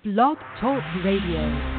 Blog Talk Radio.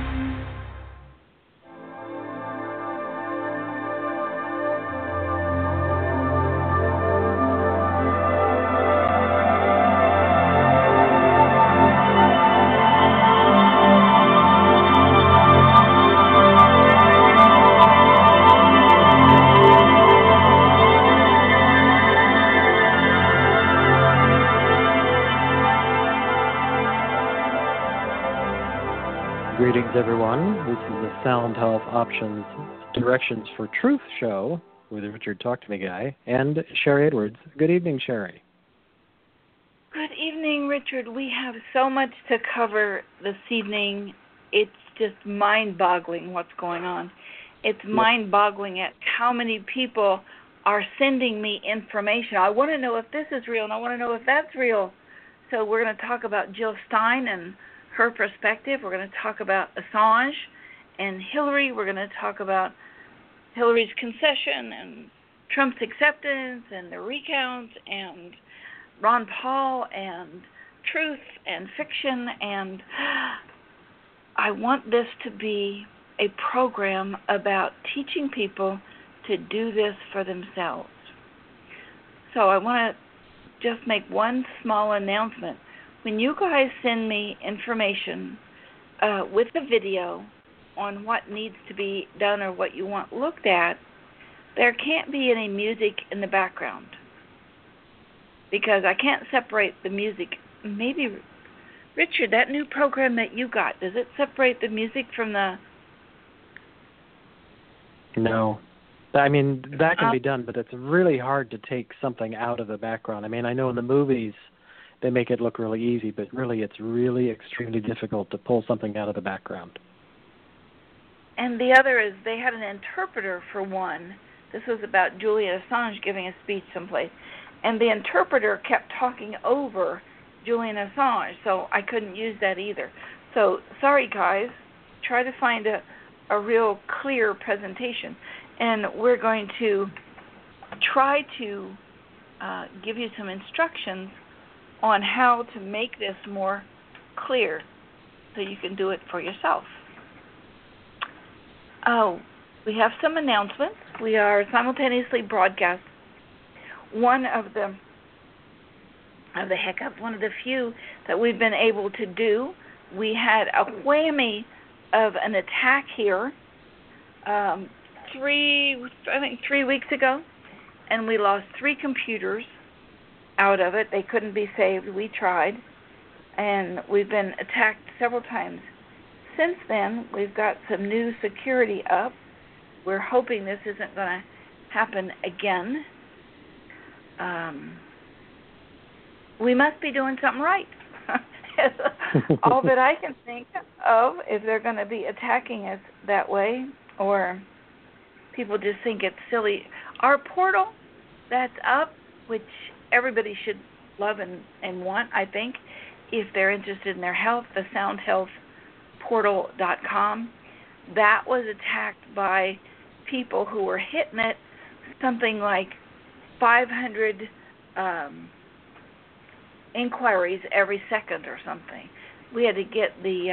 Greetings, everyone. This is the Sound Health Options Directions for Truth show with Richard Talk to Me Guy and Sherry Edwards. Good evening, Sherry. Good evening, Richard. We have so much to cover this evening. It's just mind-boggling what's going on. It's mind-boggling at how many people are sending me information. I want to know if this is real, and I want to know if that's real. So we're going to talk about Jill Stein and her perspective. We're going to talk about Assange and Hillary. We're going to talk about Hillary's concession and Trump's acceptance and the recounts and Ron Paul and truth and fiction. And I want this to be a program about teaching people to do this for themselves. So I want to just make one small announcement. When you guys send me information with a video on what needs to be done or what you want looked at, there can't be any music in the background because I can't separate the music. Maybe, Richard, that new program that you got, does it separate the music from the... No. I mean, that can be done, but it's really hard to take something out of the background. I mean, I know in the movies they make it look really easy, but really it's really extremely difficult to pull something out of the background. And the other is they had an interpreter for one. This was about Julian Assange giving a speech someplace. And the interpreter kept talking over Julian Assange, so I couldn't use that either. So, sorry guys, try to find a real clear presentation. And we're going to try to give you some instructions on how to make this more clear so you can do it for yourself. Oh, we have some announcements. We are simultaneously broadcast. One of the few that we've been able to do. We had a whammy of an attack here 3 weeks ago, and we lost 3 computers out of it. They couldn't be saved. We tried, and we've been attacked several times. Since then, we've got some new security up. We're hoping this isn't going to happen again. We must be doing something right. All that I can think of, if they're going to be attacking us that way, or people just think it's silly. Our portal that's up, which everybody should love and want, I think, if they're interested in their health, the soundhealthportal.com. That was attacked by people who were hitting it something like 500 inquiries every second or something. We had to get the,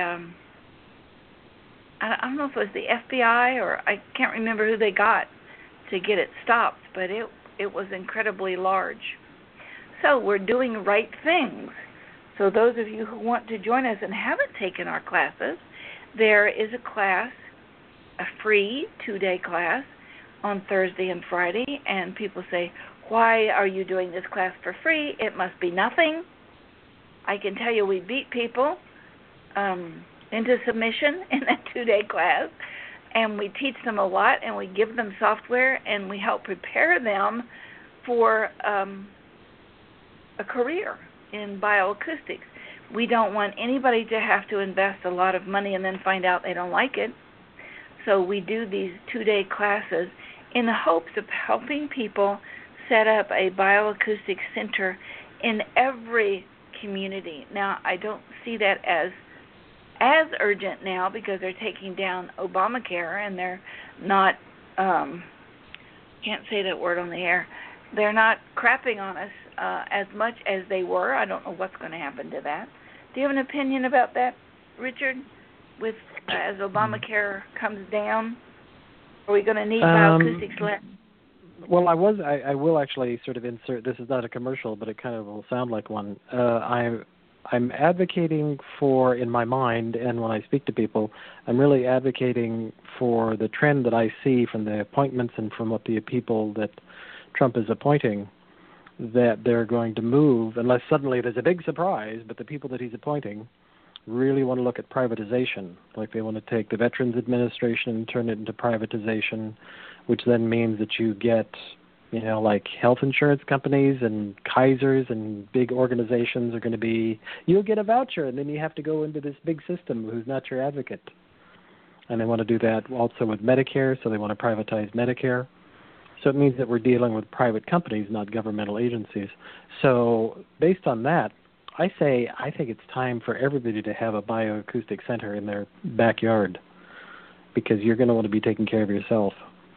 I don't know if it was the FBI or I can't remember who they got to get it stopped, but it was incredibly large. So we're doing right things. So those of you who want to join us and haven't taken our classes, there is a class, a free 2-day class on Thursday and Friday, and people say, why are you doing this class for free? It must be nothing. I can tell you we beat people into submission in that 2-day class, and we teach them a lot, and we give them software, and we help prepare them for a career in bioacoustics. We don't want anybody to have to invest a lot of money and then find out they don't like it. So we do these 2-day classes in the hopes of helping people set up a bioacoustic center in every community. Now, I don't see that as urgent now because they're taking down Obamacare and they're not, can't say that word on the air, they're not crapping on us as much as they were. I don't know what's going to happen to that. Do you have an opinion about that, Richard, with as Obamacare comes down? Are we going to need bioacoustics less? Well, I will actually sort of insert, this is not a commercial, but it kind of will sound like one. I'm advocating for, in my mind, and when I speak to people, I'm really advocating for the trend that I see from the appointments and from what the people that Trump is appointing, that they're going to move, unless suddenly there's a big surprise, but the people that he's appointing really want to look at privatization. Like they want to take the Veterans Administration and turn it into privatization, which then means that you get, like health insurance companies and Kaisers and big organizations are going to be, you'll get a voucher and then you have to go into this big system who's not your advocate. And they want to do that also with Medicare, so they want to privatize Medicare. So it means that we're dealing with private companies, not governmental agencies. So based on that, I think it's time for everybody to have a bioacoustic center in their backyard, because you're going to want to be taking care of yourself.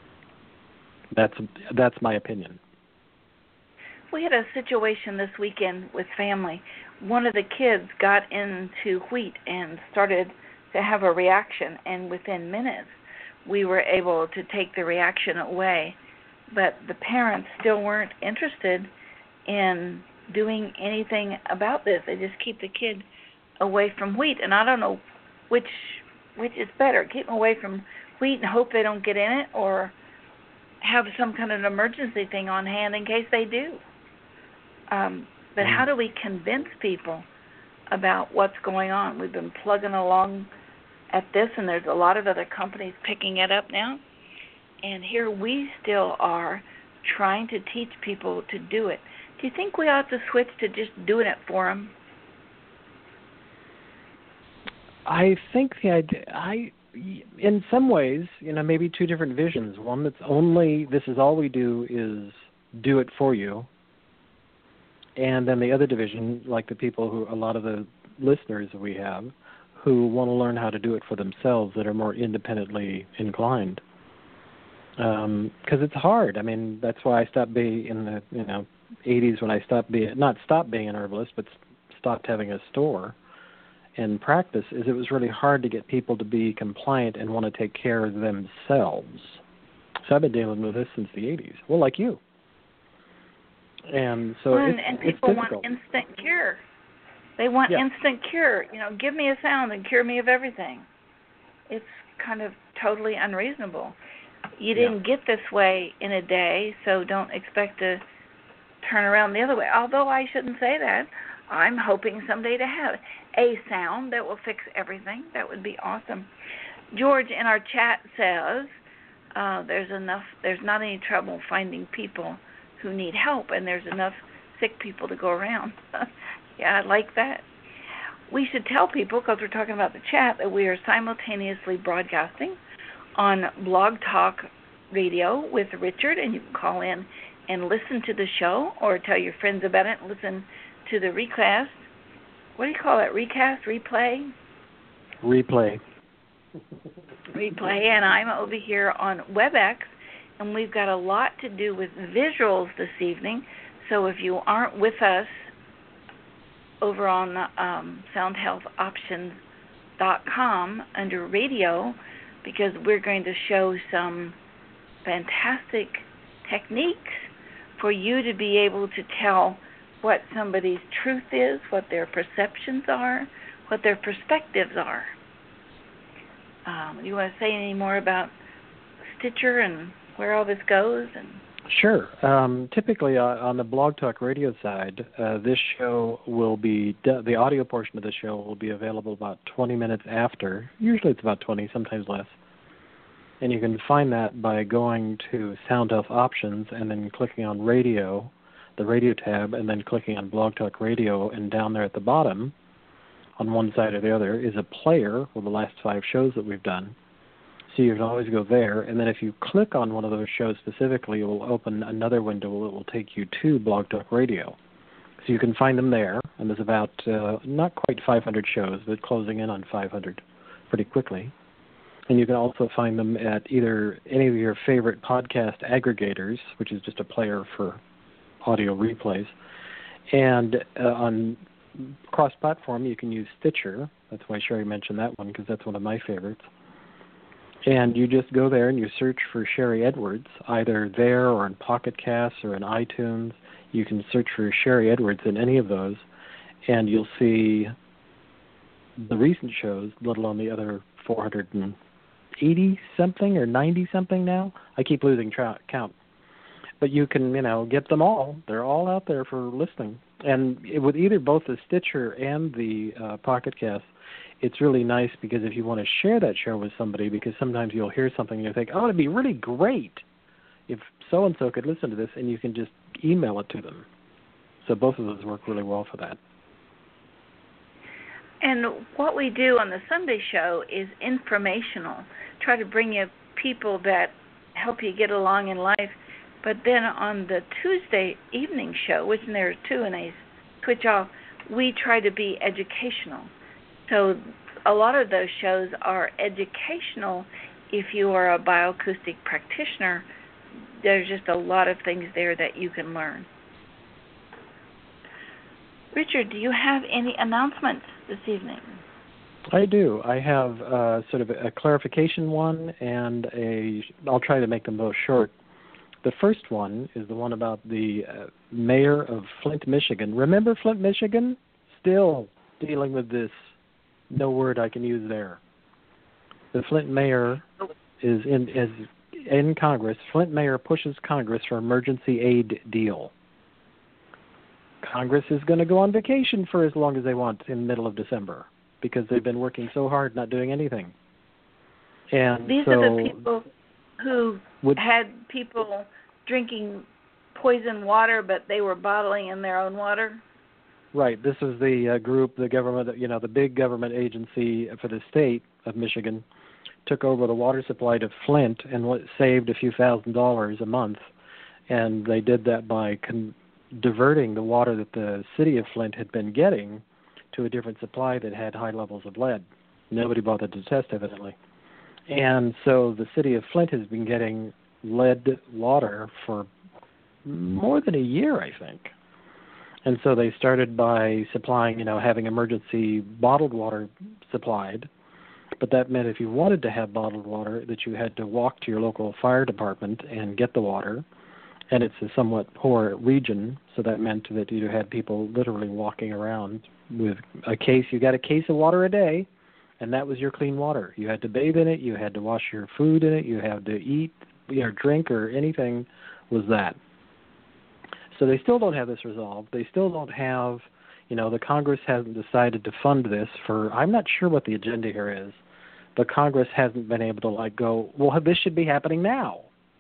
That's my opinion. We had a situation this weekend with family. One of the kids got into wheat and started to have a reaction, and within minutes we were able to take the reaction away. But the parents still weren't interested in doing anything about this. They just keep the kid away from wheat, and I don't know which is better, keep them away from wheat and hope they don't get in it, or have some kind of an emergency thing on hand in case they do. But how do we convince people about what's going on? We've been plugging along at this, and there's a lot of other companies picking it up now, and here we still are trying to teach people to do it. Do you think we ought to switch to just doing it for them? I think the idea, in some ways, maybe two different visions. One that's only, this is all we do is do it for you. And then the other division, like the people who, a lot of the listeners we have, who want to learn how to do it for themselves, that are more independently inclined. Because it's hard. I mean, that's why I stopped being in the, 80s when I stopped being an herbalist, but stopped having a store and practice, is it was really hard to get people to be compliant and want to take care of themselves. So I've been dealing with this since the 80s. Well, like you. And so and people difficult. Want instant cure. They want instant cure. Give me a sound and cure me of everything. It's kind of totally unreasonable. You didn't get this way in a day, so don't expect to turn around the other way. Although I shouldn't say that. I'm hoping someday to have a sound that will fix everything. That would be awesome. George in our chat says there's not any trouble finding people who need help, and there's enough sick people to go around. Yeah, I like that. We should tell people, because we're talking about the chat, that we are simultaneously broadcasting on Blog Talk Radio with Richard, and you can call in and listen to the show, or tell your friends about it and listen to the recast. What do you call it? Recast? Replay? Replay. Replay. And I'm over here on WebEx, and we've got a lot to do with visuals this evening. So if you aren't with us over on soundhealthoptions.com under radio, because we're going to show some fantastic techniques for you to be able to tell what somebody's truth is, what their perceptions are, what their perspectives are. Do you want to say any more about Stitcher and where all this goes? Sure. Typically on the Blog Talk Radio side, this show will be, the audio portion of the show will be available about 20 minutes after. Usually it's about 20, sometimes less. And you can find that by going to Sound Health Options and then clicking on Radio, the radio tab, and then clicking on Blog Talk Radio, and down there at the bottom, on one side or the other, is a player with the last 5 shows that we've done. So you can always go there, and then if you click on one of those shows specifically, it will open another window that will take you to Blog Talk Radio. So you can find them there, and there's about not quite 500 shows, but closing in on 500 pretty quickly. And you can also find them at either any of your favorite podcast aggregators, which is just a player for audio replays, and on cross-platform, you can use Stitcher. That's why Sherry mentioned that one, because that's one of my favorites. And you just go there and you search for Sherry Edwards, either there or in Pocket Casts or in iTunes. You can search for Sherry Edwards in any of those, and you'll see the recent shows, let alone the other 480-something or 90-something now. I keep losing count. But you can, get them all. They're all out there for listening. And with either both the Stitcher and the Pocket Cast, it's really nice because if you want to share that show with somebody, because sometimes you'll hear something and you think, oh, it'd be really great if so-and-so could listen to this, and you can just email it to them. So both of those work really well for that. And what we do on the Sunday show is informational. Try to bring you people that help you get along in life. But then on the Tuesday evening show, which there are two and they switch off, we try to be educational. So a lot of those shows are educational. If you are a bioacoustic practitioner, there's just a lot of things there that you can learn. Richard, do you have any announcements this evening? I do. I have sort of a clarification one, and I'll try to make them both short. The first one is the one about the mayor of Flint, Michigan. Remember Flint, Michigan? Still dealing with this no word I can use there. The Flint mayor is in Congress. Flint mayor pushes Congress for emergency aid deal. Congress is going to go on vacation for as long as they want in the middle of December because they've been working so hard not doing anything. And these are the people who had people drinking poison water, but they were bottling in their own water? Right. This is the group, the government, the big government agency for the state of Michigan took over the water supply to Flint and saved a few $1,000s a month. And they did that by diverting the water that the city of Flint had been getting to a different supply that had high levels of lead. Nobody bothered to test, evidently. And so the city of Flint has been getting lead water for more than a year, I think. And so they started by supplying, having emergency bottled water supplied. But that meant if you wanted to have bottled water, that you had to walk to your local fire department and get the water. And it's a somewhat poor region, so that meant that you had people literally walking around with a case. You got a case of water a day, and that was your clean water. You had to bathe in it. You had to wash your food in it. You had to eat or drink or anything was that. So they still don't have this resolved. They still don't have, the Congress hasn't decided to fund this for, I'm not sure what the agenda here is, but Congress hasn't been able to go, well, this should be happening now.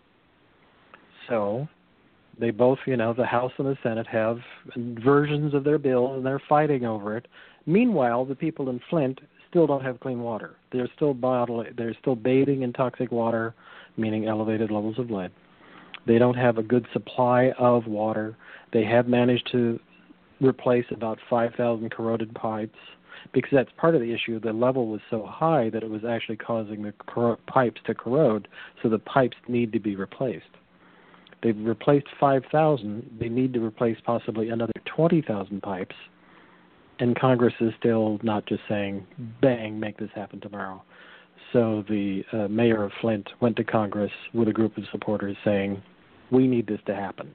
So they both, the House and the Senate have versions of their bill, and they're fighting over it. Meanwhile, the people in Flint still don't have clean water. They're still bathing in toxic water, meaning elevated levels of lead. They don't have a good supply of water. They have managed to replace about 5,000 corroded pipes because that's part of the issue. The level was so high that it was actually causing the pipes to corrode, so the pipes need to be replaced. They've replaced 5,000. They need to replace possibly another 20,000 pipes, and Congress is still not just saying, bang, make this happen tomorrow. So the mayor of Flint went to Congress with a group of supporters saying, we need this to happen.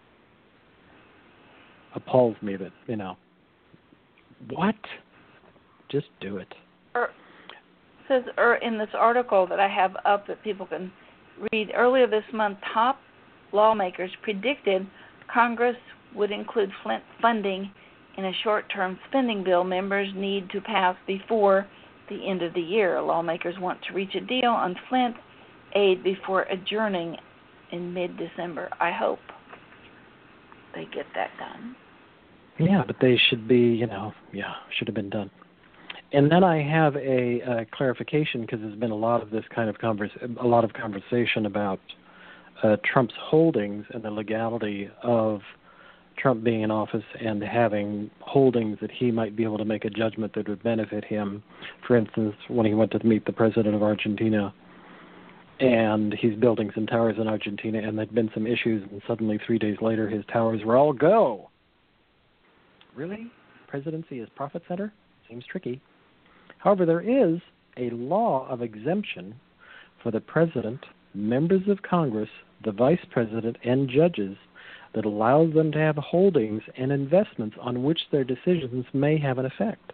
Appalls me that, what? Just do it. Says in this article that I have up that people can read, earlier this month, top lawmakers predicted Congress would include Flint funding in a short-term spending bill members need to pass before the end of the year. Lawmakers want to reach a deal on Flint aid before adjourning in mid-December. I hope they get that done. Yeah, but they should be, should have been done. And then I have a clarification because there's been a lot of this kind of conversation about Trump's holdings and the legality of Trump being in office and having holdings that he might be able to make a judgment that would benefit him. For instance, when he went to meet the president of Argentina, and he's building some towers in Argentina, and there'd been some issues, and suddenly 3 days later his towers were all go. Really? presidency as profit center? Seems tricky. However, there is a law of exemption for the president, members of Congress, the vice president, and judges that allows them to have holdings and investments on which their decisions may have an effect.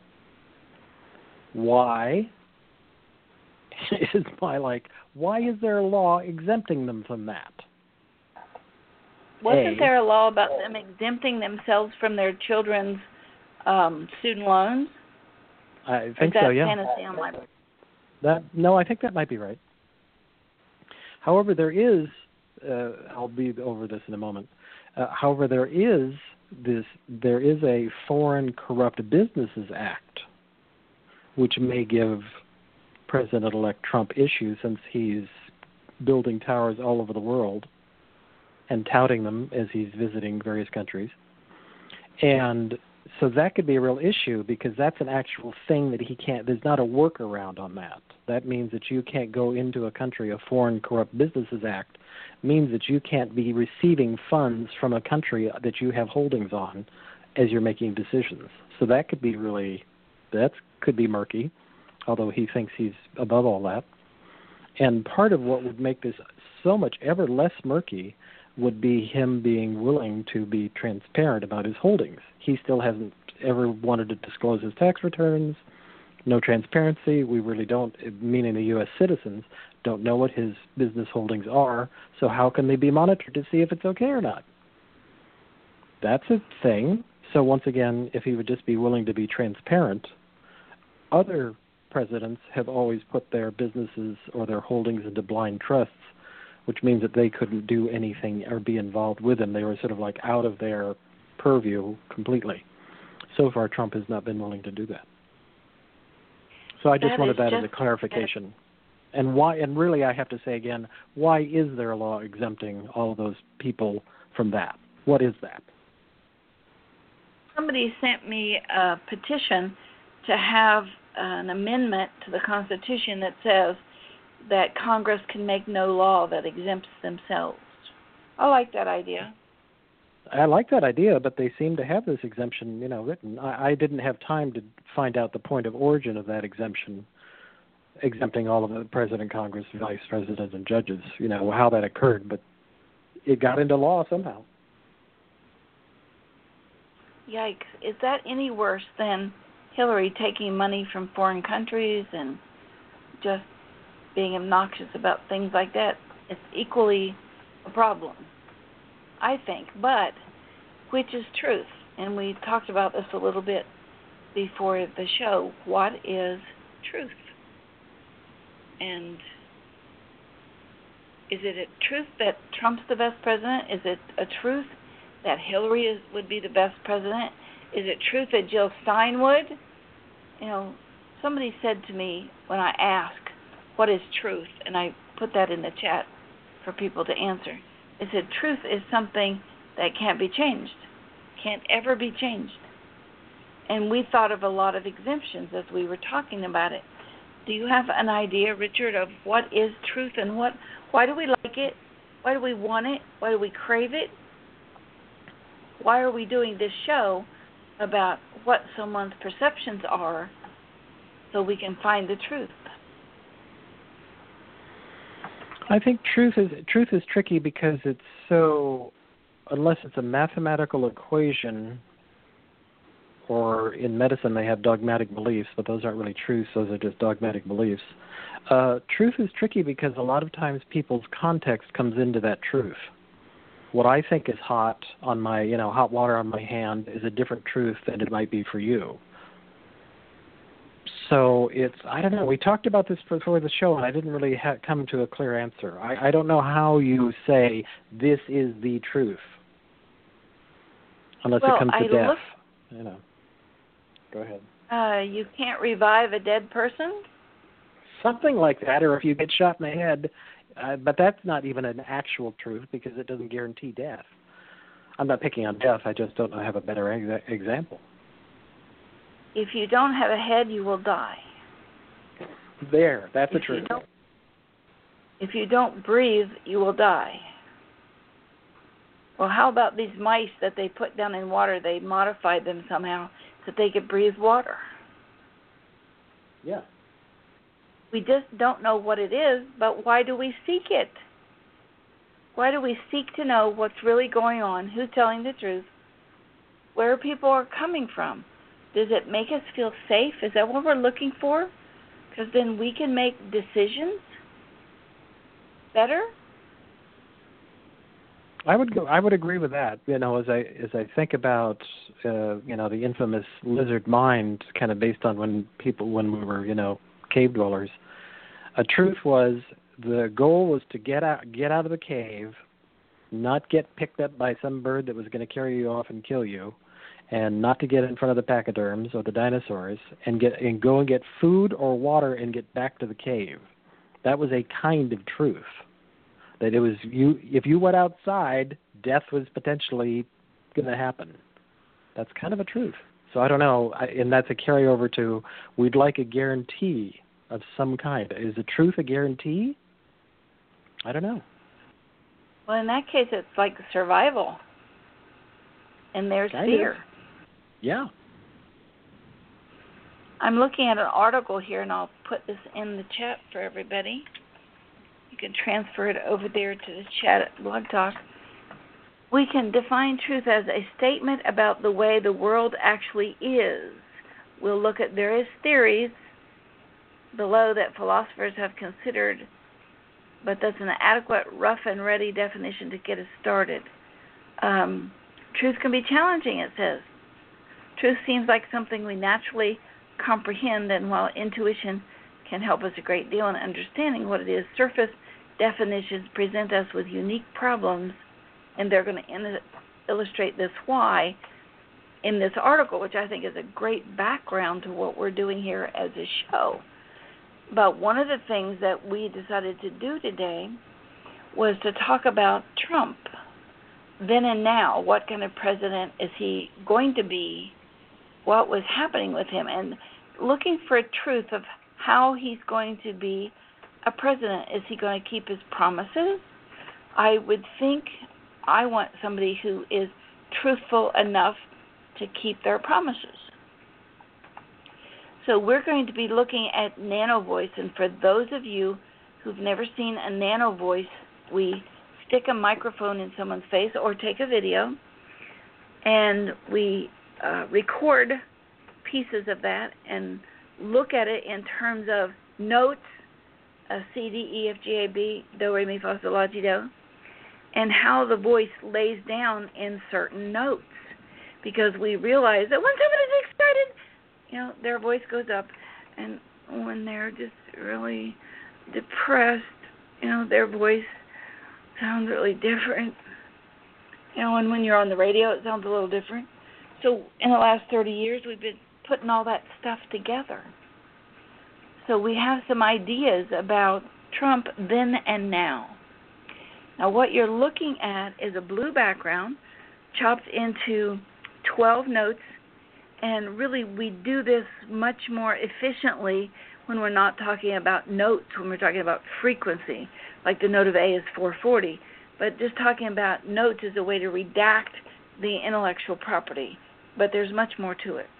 Why? Why is there a law exempting them from that? Wasn't there a law about them exempting themselves from their children's student loans? I think so, yeah. Fantasy on my part? No, I think that might be right. However, there is, I'll be over this in a moment. However, there is a Foreign Corrupt Businesses Act, which may give President-elect Trump issues since he's building towers all over the world and touting them as he's visiting various countries. And so that could be a real issue because that's an actual thing that he can't, there's not a workaround on that. That means that you can't go into a country. A Foreign Corrupt Businesses Act means that you can't be receiving funds from a country that you have holdings on as you're making decisions. So that could be could be murky, although he thinks he's above all that. And part of what would make this so much ever less murky would be him being willing to be transparent about his holdings. He still hasn't ever wanted to disclose his tax returns. No transparency. We really don't, meaning the U.S. citizens, don't know what his business holdings are, so how can they be monitored to see if it's okay or not? That's a thing. So once again, if he would just be willing to be transparent, other presidents have always put their businesses or their holdings into blind trusts, which means that they couldn't do anything or be involved with them. They were sort of like out of their purview completely. So far, Trump has not been willing to do that. So I just wanted that as a clarification. And why? And really, I have to say again, why is there a law exempting all of those people from that? What is that? Somebody sent me a petition to have an amendment to the Constitution that says that Congress can make no law that exempts themselves. I like that idea. I like that idea, but they seem to have this exemption, written. I didn't have time to find out the point of origin of that exemption, exempting all of the president, Congress, vice president, and judges, how that occurred, but it got into law somehow. Yikes. Is that any worse than Hillary taking money from foreign countries and just being obnoxious about things like that? It's equally a problem, I think. But which is truth? And we talked about this a little bit before the show. What is truth? And is it a truth that Trump's the best president? Is it a truth that Hillary would be the best president? Is it truth that Jill Stein would? Somebody said to me when I asked, what is truth? And I put that in the chat for people to answer. It said truth is something that can't be changed, can't ever be changed. And we thought of a lot of exemptions as we were talking about it. Do you have an idea, Richard, of what is truth and why do we like it? Why do we want it? Why do we crave it? Why are we doing this show about what someone's perceptions are so we can find the truth? I think truth is tricky because it's so, unless it's a mathematical equation, or in medicine they have dogmatic beliefs, but those aren't really truths, those are just dogmatic beliefs. Truth is tricky because a lot of times people's context comes into that truth. What I think is hot on my, hot water on my hand is a different truth than it might be for you. So I don't know, we talked about this before the show, and I didn't really come to a clear answer. I don't know how you say this is the truth, unless it comes to death. Go ahead. You can't revive a dead person? Something like that, or if you get shot in the head, but that's not even an actual truth because it doesn't guarantee death. I'm not picking on death, I just don't have a better example. If you don't have a head, you will die. That's the truth. If you don't breathe, you will die. Well, how about these mice that they put down in water? They modified them somehow that they could breathe water. Yeah. We just don't know what it is, but why do we seek it? Why do we seek to know what's really going on, who's telling the truth, where people are coming from? Does it make us feel safe? Is that what we're looking for? Because then we can make decisions better. I would agree with that. As I think about the infamous lizard mind, kind of based on when we were cave dwellers. A truth was the goal was to get out of the cave, not get picked up by some bird that was going to carry you off and kill you, and not to get in front of the pachyderms or the dinosaurs, and go and get food or water and get back to the cave. That was a kind of truth. That it was if you went outside, death was potentially going to happen. That's kind of a truth. So I don't know, and that's a carryover to we'd like a guarantee of some kind. Is the truth a guarantee? I don't know. Well, in that case, it's like survival, and there's fear. Yeah. I'm looking at an article here, and I'll put this in the chat for everybody. You can transfer it over there to the chat at Blog Talk. We can define truth as a statement about the way the world actually is. We'll look at various theories below that philosophers have considered, but that's an adequate, rough and ready definition to get us started. Truth can be challenging, it says. Truth seems like something we naturally comprehend, and while intuition can help us a great deal in understanding what it is, surface definitions present us with unique problems, and they're going to illustrate this why in this article, which I think is a great background to what we're doing here as a show. But one of the things that we decided to do today was to talk about Trump. Then and now, what kind of president is he going to be? What was happening with him? And looking for a truth of how he's going to be a president. Is he going to keep his promises? I would think I want somebody who is truthful enough to keep their promises. So we're going to be looking at Nano Voice, and for those of you who've never seen a Nano Voice, we stick a microphone in someone's face or take a video, and we record pieces of that and look at it in terms of notes, C, D, E, F, G, A, B, Do, Re, Mi, Fa, Sol, La, Ti, Do, and how the voice lays down in certain notes. Because we realize that when somebody's excited, their voice goes up, and when they're just really depressed, their voice sounds really different. And when you're on the radio, it sounds a little different. So in the last 30 years, we've been putting all that stuff together. So we have some ideas about Trump then and now. Now what you're looking at is a blue background chopped into 12 notes, and really we do this much more efficiently when we're not talking about notes, when we're talking about frequency, like the note of A is 440. But just talking about notes is a way to redact the intellectual property. But there's much more to it.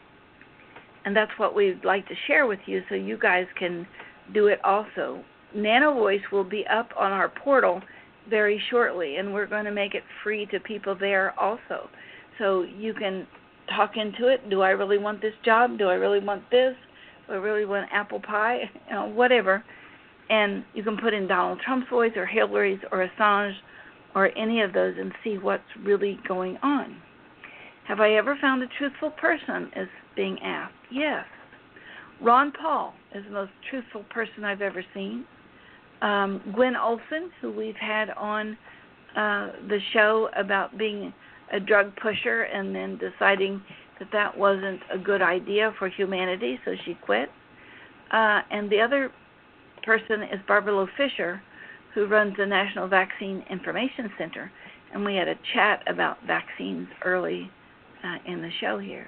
And that's what we'd like to share with you so you guys can do it also. Nano Voice will be up on our portal very shortly, and we're going to make it free to people there also. So you can talk into it. Do I really want this job? Do I really want this? Do I really want apple pie? Whatever. And you can put in Donald Trump's voice or Hillary's or Assange or any of those and see what's really going on. Have I ever found a truthful person is being asked. Yes. Ron Paul is the most truthful person I've ever seen. Gwen Olson, who we've had on the show about being a drug pusher and then deciding that wasn't a good idea for humanity, so she quit. And the other person is Barbara Loe Fisher, who runs the National Vaccine Information Center, and we had a chat about vaccines early in the show here.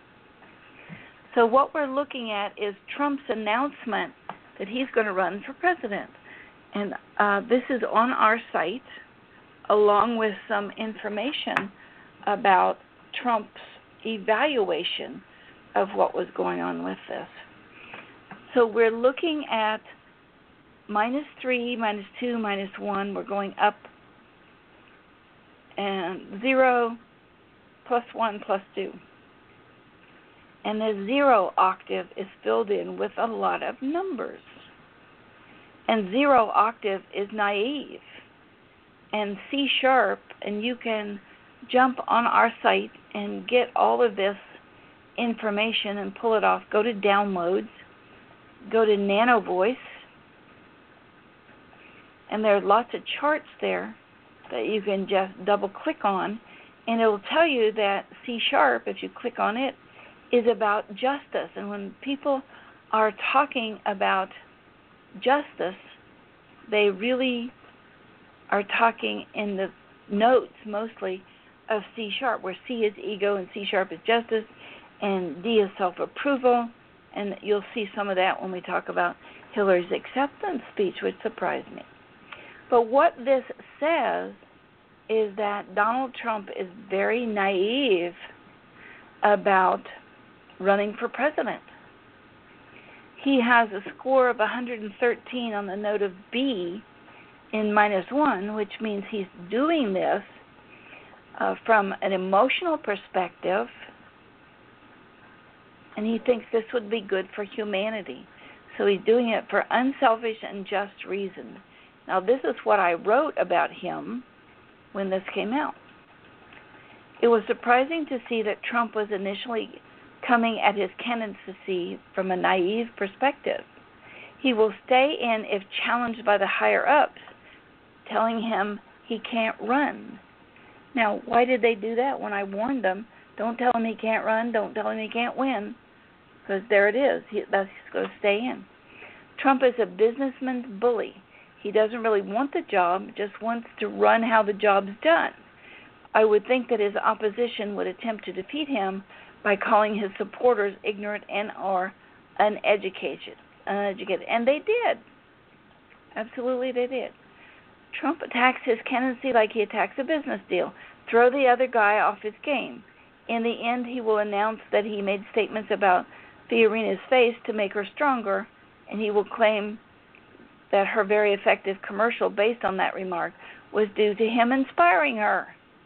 So what we're looking at is Trump's announcement that he's going to run for president. And this is on our site, along with some information about Trump's evaluation of what was going on with this. So we're looking at -3, -2, -1. We're going up, and 0, +1, +2. And the 0 octave is filled in with a lot of numbers. And 0 octave is naive. And C#, and you can jump on our site and get all of this information and pull it off. Go to downloads, go to Nano Voice, and there are lots of charts there that you can just double click on, and it will tell you that C#, if you click on it, is about justice. And when people are talking about justice, they really are talking in the notes mostly of C#, where C is ego and C# is justice, and D is self-approval. And you'll see some of that when we talk about Hillary's acceptance speech, which surprised me. But what this says is that Donald Trump is very naive about running for president. He has a score of 113 on the note of B in -1, which means he's doing this from an emotional perspective, and he thinks this would be good for humanity. So he's doing it for unselfish and just reasons. Now, this is what I wrote about him when this came out. It was surprising to see that Trump was initially coming at his candidacy from a naive perspective. He will stay in if challenged by the higher-ups, telling him he can't run. Now, why did they do that when I warned them? Don't tell him he can't run. Don't tell him he can't win. Because there it is. That's going to stay in. Trump is a businessman's bully. He doesn't really want the job, just wants to run how the job's done. I would think that his opposition would attempt to defeat him by calling his supporters ignorant and or uneducated. And they did. Absolutely they did. Trump attacks his candidacy like he attacks a business deal. Throw the other guy off his game. In the end, he will announce that he made statements about Fiorina's face to make her stronger, and he will claim that her very effective commercial based on that remark was due to him inspiring her.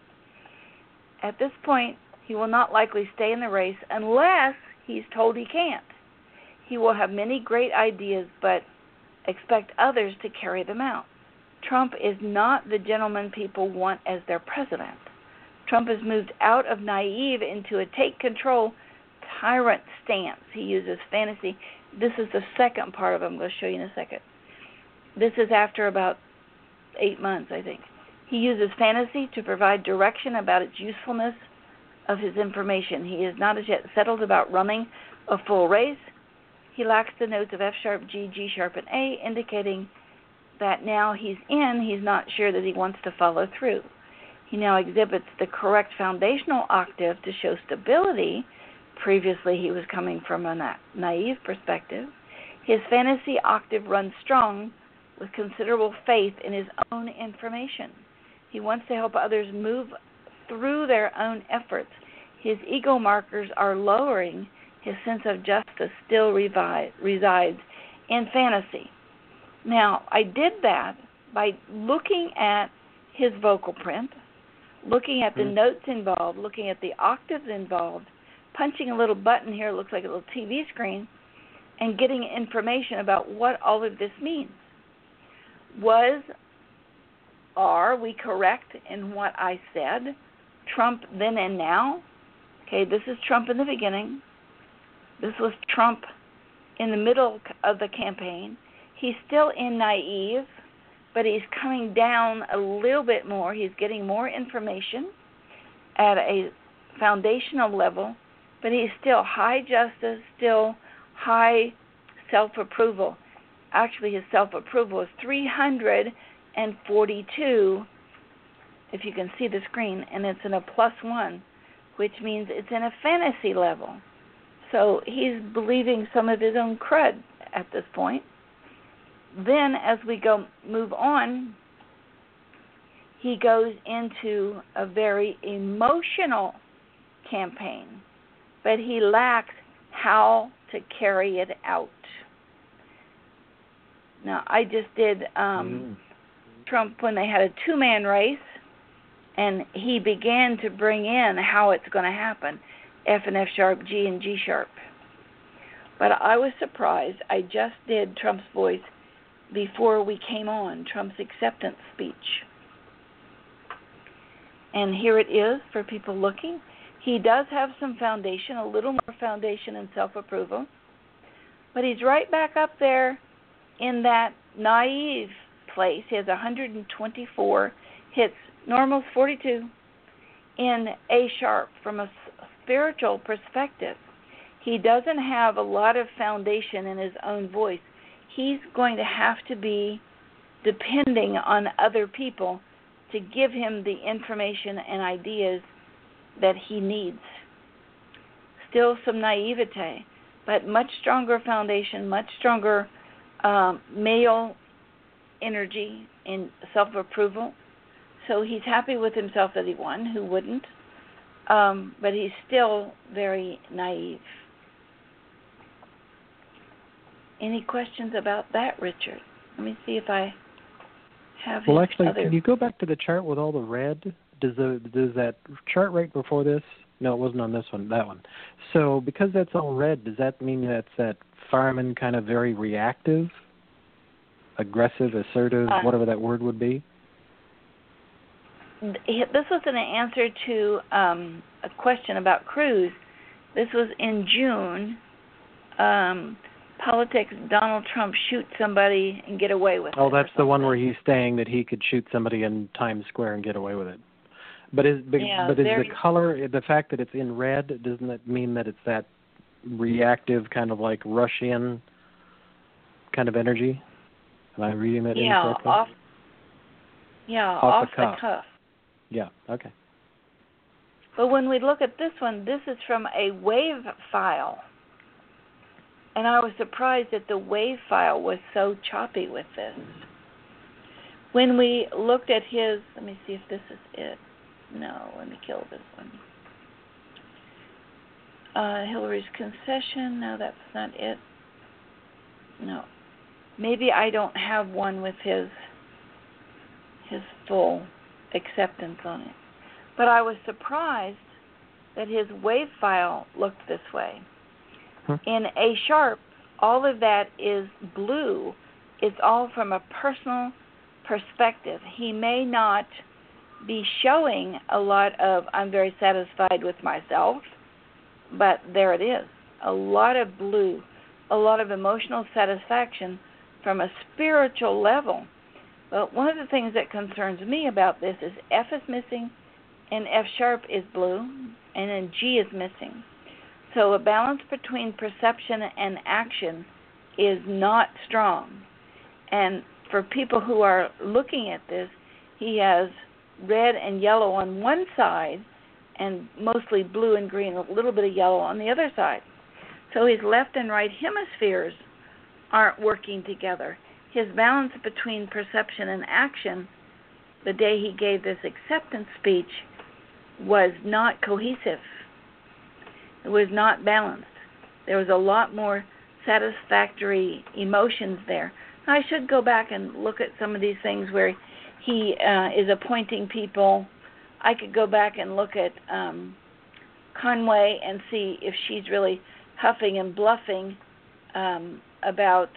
At this point, he will not likely stay in the race unless he's told he can't. He will have many great ideas, but expect others to carry them out. Trump is not the gentleman people want as their president. Trump has moved out of naive into a take-control tyrant stance. He uses fantasy. This is the second part of it. I'm going to show you in a second. This is after about 8 months, I think. He uses fantasy to provide direction about its usefulness of his information. He is not as yet settled about running a full race. He lacks the notes of F sharp, G, G sharp, and A, indicating that now he's not sure that he wants to follow through. He now exhibits the correct foundational octave to show stability. Previously, he was coming from a naive perspective. His fantasy octave runs strong with considerable faith in his own information. He wants to help others move through their own efforts. His ego markers are lowering. His sense of justice still resides in fantasy. Now, I did that by looking at his vocal print, looking at the notes involved, looking at the octaves involved, punching a little button here, looks like a little TV screen, and getting information about what all of this means. Are we correct in what I said? Trump then and now? Okay, this is Trump in the beginning. This was Trump in the middle of the campaign. He's still in naive, but he's coming down a little bit more. He's getting more information at a foundational level, but he's still high justice, still high self-approval. Actually, his self-approval is 342, if you can see the screen, and it's in a +1, which means it's in a fantasy level. So he's believing some of his own crud at this point. Then, as we move on, he goes into a very emotional campaign. but he lacks how to carry it out. Now, I just did Trump when they had a two-man race, and he began to bring in how it's going to happen, F and F sharp, G and G sharp. But I was surprised. I just did Trump's voice before we came on, Trump's acceptance speech. And here it is for people looking. He does have some foundation, a little more foundation and self-approval. But he's right back up there in that naive place. He has 124 hits. Normal's 42 in A sharp from a spiritual perspective. He doesn't have a lot of foundation in his own voice. He's going to have to be depending on other people to give him the information and ideas that he needs. Still some naivete, but much stronger foundation, much stronger male energy and self-approval. So he's happy with himself that he won. Who wouldn't? But he's still very naive. Any questions about that, Richard? Let me see if I have. Well, actually, can you go back to the chart with all the red? Does that chart right before this? No, it wasn't on this one. That one. So because that's all red, does that mean that's that fireman kind of very reactive, aggressive, assertive, whatever that word would be? This was an answer to a question about Cruz. This was in June. Politics, Donald Trump shoot somebody and get away with it. Oh, that's the one where he's saying that he could shoot somebody in Times Square and get away with it. But is the color, the fact that it's in red, doesn't that mean that it's that reactive kind of like rush in kind of energy? Am I reading that incorrectly? Off the cuff. Yeah, okay. But when we look at this one, this is from a wave file. And I was surprised that the wave file was so choppy with this. When we looked at his, let me see if this is it. No, let me kill this one. Hillary's concession, no, that's not it. No. Maybe I don't have one with his full acceptance on it. But I was surprised that his wave file looked this way. In A sharp, all of that is blue. It's all from a personal perspective. He may not be showing a lot of, I'm very satisfied with myself, but there it is. A lot of blue, a lot of emotional satisfaction from a spiritual level. But one of the things that concerns me about this is F is missing and F sharp is blue and then G is missing. So a balance between perception and action is not strong. And for people who are looking at this, he has red and yellow on one side and mostly blue and green, a little bit of yellow on the other side. So his left and right hemispheres aren't working together. His balance between perception and action, the day he gave this acceptance speech, was not cohesive. It was not balanced. There was a lot more satisfactory emotions there. I should go back and look at some of these things where he is appointing people. I could go back and look at Conway and see if she's really huffing and bluffing about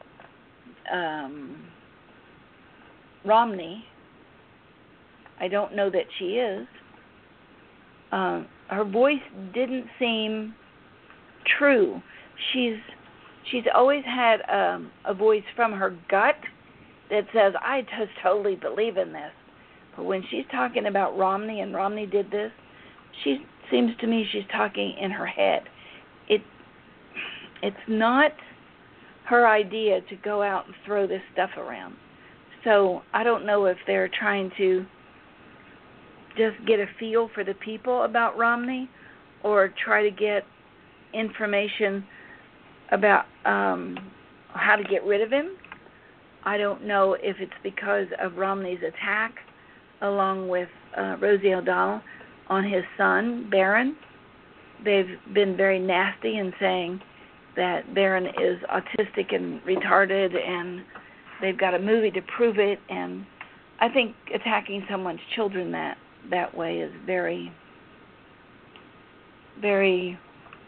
Romney. I don't know that she is. Her voice didn't seem true. She's always had a voice from her gut that says, I just totally believe in this. But when she's talking about Romney and Romney did this, she seems to me she's talking in her head. It's not her idea to go out and throw this stuff around. So I don't know if they're trying to just get a feel for the people about Romney or try to get information about how to get rid of him. I don't know if it's because of Romney's attack along with Rosie O'Donnell on his son, Barron. they've been very nasty in saying that Barron is autistic and retarded, and they've got a movie to prove it. And I think attacking someone's children that way is very, very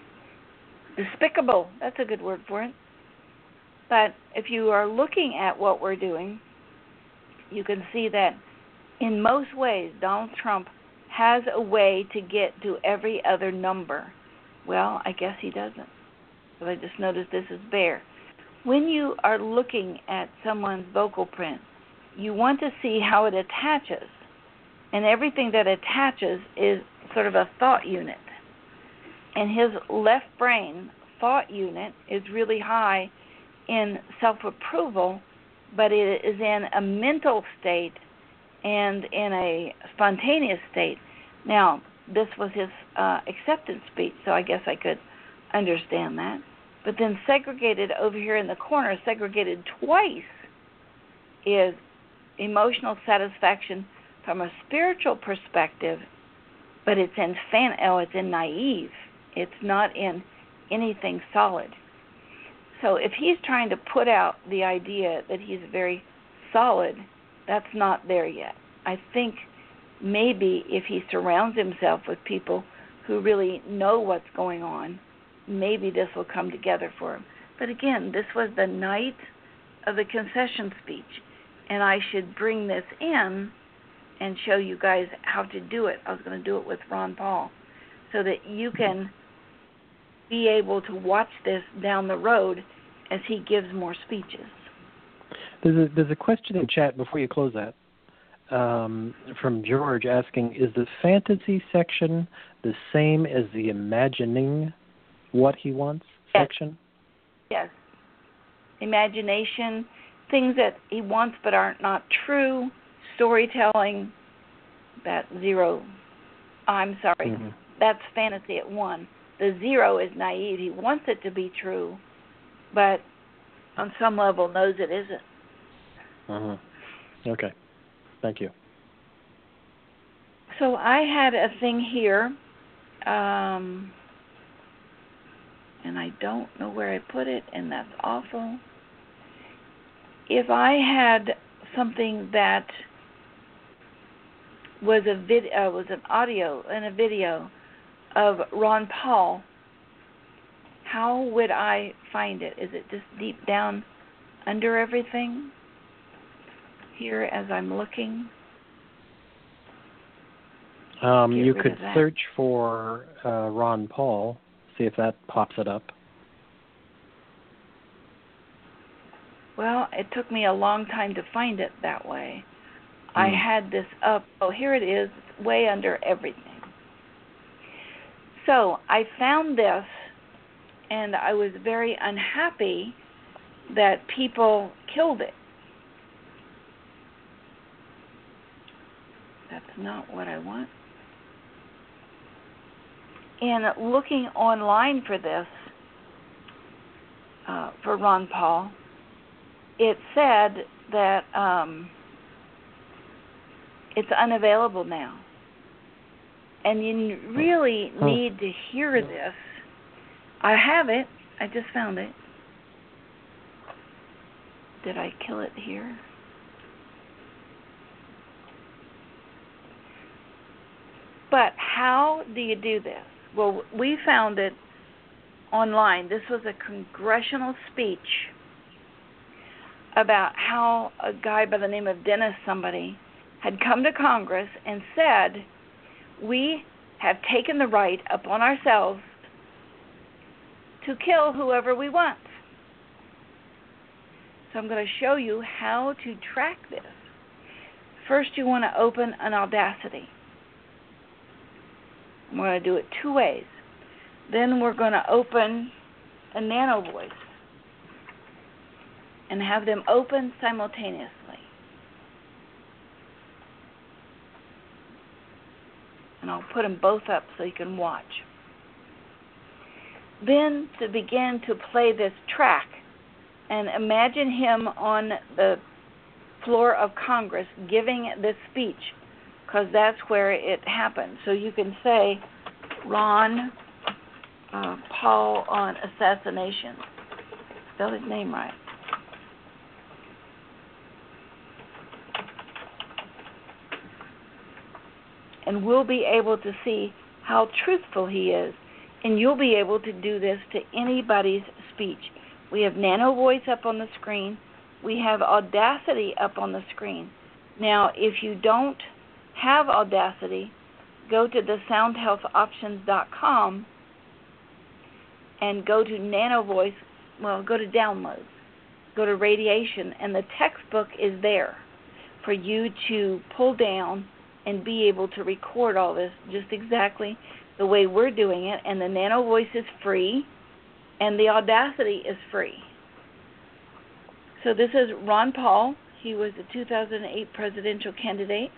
despicable. That's a good word for it. But if you are looking at what we're doing, you can see that in most ways, Donald Trump has a way to get to every other number. Well, I guess he doesn't. But I just noticed this is Bear. When you are looking at someone's vocal print, you want to see how it attaches. And everything that attaches is sort of a thought unit. And his left brain thought unit is really high in self-approval, but it is in a mental state and in a spontaneous state. Now, this was his acceptance speech, so I guess I could understand that. But then segregated over here in the corner, segregated twice, is emotional satisfaction from a spiritual perspective, but it's in naive. It's not in anything solid. So if he's trying to put out the idea that he's very solid, that's not there yet. I think maybe if he surrounds himself with people who really know what's going on, maybe this will come together for him. But again, this was the night of the concession speech, and I should bring this in and show you guys how to do it. I was going to do it with Ron Paul so that you can be able to watch this down the road as he gives more speeches. There's a question in chat before you close that from George asking, is the fantasy section the same as the imagining what he wants section? Yes. Imagination, things that he wants but aren't not true, storytelling, that zero. That's fantasy at 1. The 0 is naive. He wants it to be true, but on some level knows it isn't. Okay. Thank you. So I had a thing here, and I don't know where I put it, and that's awful. If I had something that was an audio and a video of Ron Paul, how would I find it? Is it just deep down under everything here as I'm looking? You could search for Ron Paul, see if that pops it up. Well, it took me a long time to find it that way. I had this up. Oh, here it is. It's way under everything. So I found this, and I was very unhappy that people killed it. That's not what I want. In looking online for this, for Ron Paul, it said that it's unavailable now. And you really need to hear this. I have it. I just found it. Did I kill it here? But how do you do this? Well, we found it online. This was a congressional speech about how a guy by the name of Dennis somebody had come to Congress and said, we have taken the right upon ourselves to kill whoever we want. So I'm going to show you how to track this. First, you want to open an Audacity. We're going to do it 2 ways. Then we're going to open a Nano Voice and have them open simultaneously. And I'll put them both up so you can watch. Then to begin to play this track, and imagine him on the floor of Congress giving this speech, because that's where it happened. So you can say, Ron Paul on assassination. Spell his name right. And we'll be able to see how truthful he is. And you'll be able to do this to anybody's speech. We have Nano Voice up on the screen. We have Audacity up on the screen. Now, if you don't have Audacity, go to the soundhealthoptions.com and go to Nano Voice. Well, go to Downloads. Go to Radiation, and the textbook is there for you to pull down and be able to record all this just exactly the way we're doing it. And the Nano Voice is free, and the Audacity is free. So this is Ron Paul. He was the 2008 presidential candidate.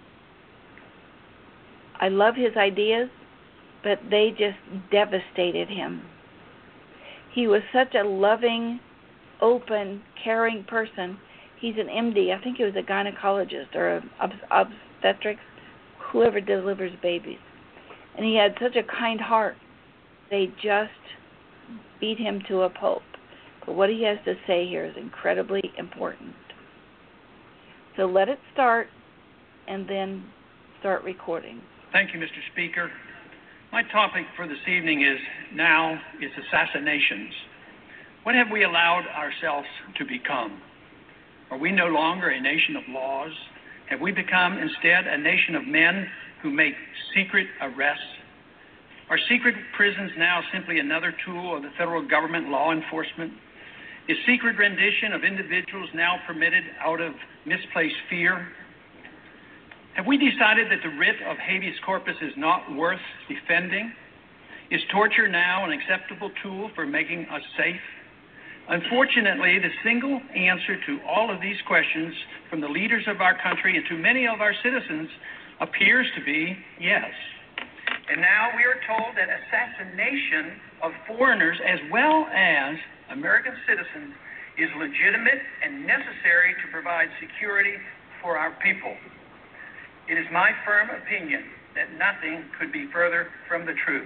I love his ideas, but they just devastated him. He was such a loving, open, caring person. He's an MD. I think he was a gynecologist or an obstetrics, whoever delivers babies. And he had such a kind heart. They just beat him to a pulp. But what he has to say here is incredibly important. So let it start and then start recording. Thank you, Mr. Speaker. My topic for this evening is assassinations. What have we allowed ourselves to become? Are we no longer a nation of laws? Have we become instead a nation of men who make secret arrests? Are secret prisons now simply another tool of the federal government law enforcement? Is secret rendition of individuals now permitted out of misplaced fear? Have we decided that the writ of habeas corpus is not worth defending? Is torture now an acceptable tool for making us safe? Unfortunately, the single answer to all of these questions from the leaders of our country and to many of our citizens appears to be yes. And now we are told that assassination of foreigners as well as American citizens is legitimate and necessary to provide security for our people. It is my firm opinion that nothing could be further from the truth.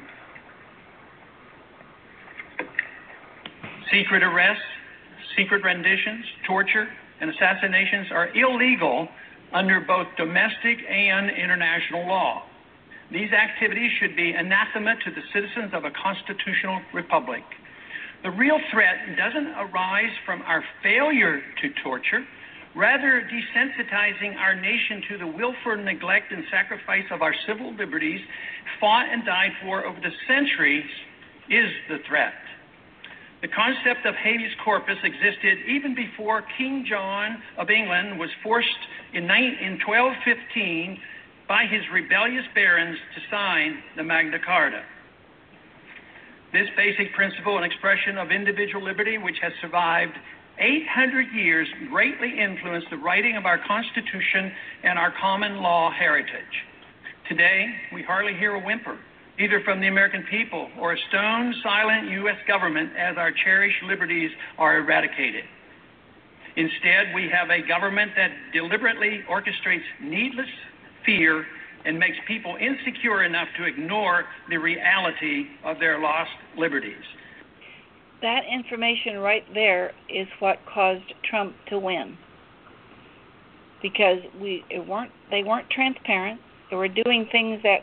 Secret arrests, secret renditions, torture, and assassinations are illegal under both domestic and international law. These activities should be anathema to the citizens of a constitutional republic. The real threat doesn't arise from our failure to torture, rather desensitizing our nation to the willful neglect and sacrifice of our civil liberties fought and died for over the centuries is the threat. The concept of habeas corpus existed even before King John of England was forced in 1215 by his rebellious barons to sign the Magna Carta. This basic principle and expression of individual liberty, which has survived 800 years, greatly influenced the writing of our Constitution and our common law heritage. Today, we hardly hear a whimper, either from the American people or a stone silent U.S. government as our cherished liberties are eradicated. Instead, we have a government that deliberately orchestrates needless fear and makes people insecure enough to ignore the reality of their lost liberties. That information right there is what caused Trump to win, because they weren't transparent. They were doing things that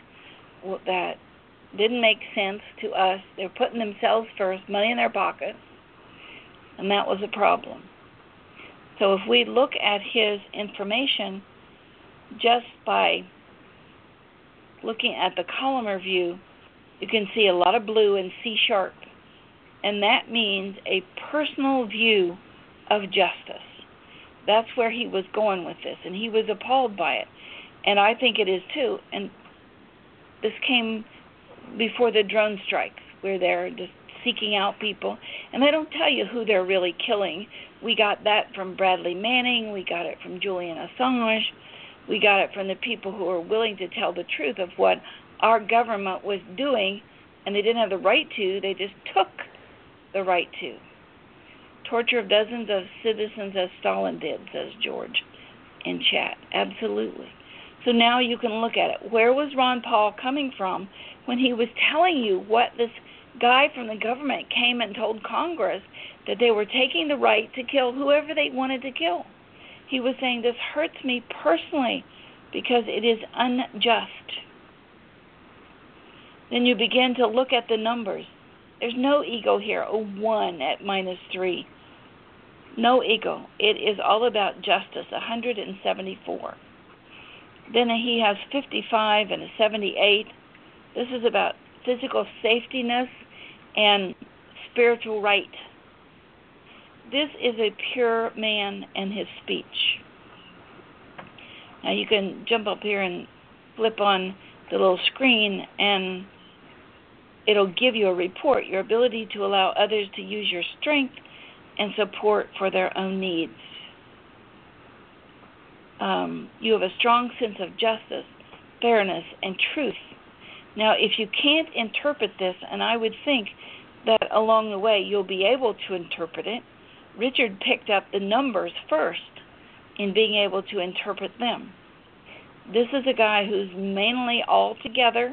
didn't make sense to us. They're putting themselves first, money in their pocket, and that was a problem. So if we look at his information just by looking at the columnar view, you can see a lot of blue and C#, and that means a personal view of justice. That's where he was going with this, and he was appalled by it, and I think it is too. And this came before the drone strikes, where they're just seeking out people, and they don't tell you who they're really killing. We got that from Bradley Manning. We got it from Julian Assange. We got it from the people who were willing to tell the truth of what our government was doing, and they didn't have the right to. They just took the right to. Torture of dozens of citizens as Stalin did, says George in chat. Absolutely. So now you can look at it. Where was Ron Paul coming from when he was telling you what this guy from the government came and told Congress that they were taking the right to kill whoever they wanted to kill. He was saying, this hurts me personally because it is unjust. Then you begin to look at the numbers. There's no ego here, a 1 at -3. No ego. It is all about justice, 174. Then he has 55 and a 78. This is about physical safetyness and spiritual right. This is a pure man and his speech. Now you can jump up here and flip on the little screen and it'll give you a report, your ability to allow others to use your strength and support for their own needs. You have a strong sense of justice, fairness, and truth. Now, if you can't interpret this, and I would think that along the way you'll be able to interpret it, Richard picked up the numbers first in being able to interpret them. This is a guy who's mainly all together.